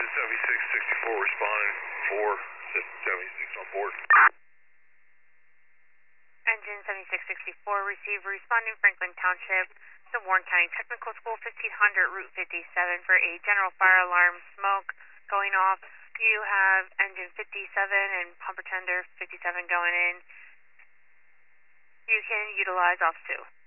7664 responding for 76 on board. Engine 7664, receive responding Franklin Township to Warren County Technical School, 1500 Route 57 for a general fire alarm smoke going off. You have engine 57 and pumper tender 57 going in. You can utilize off 2.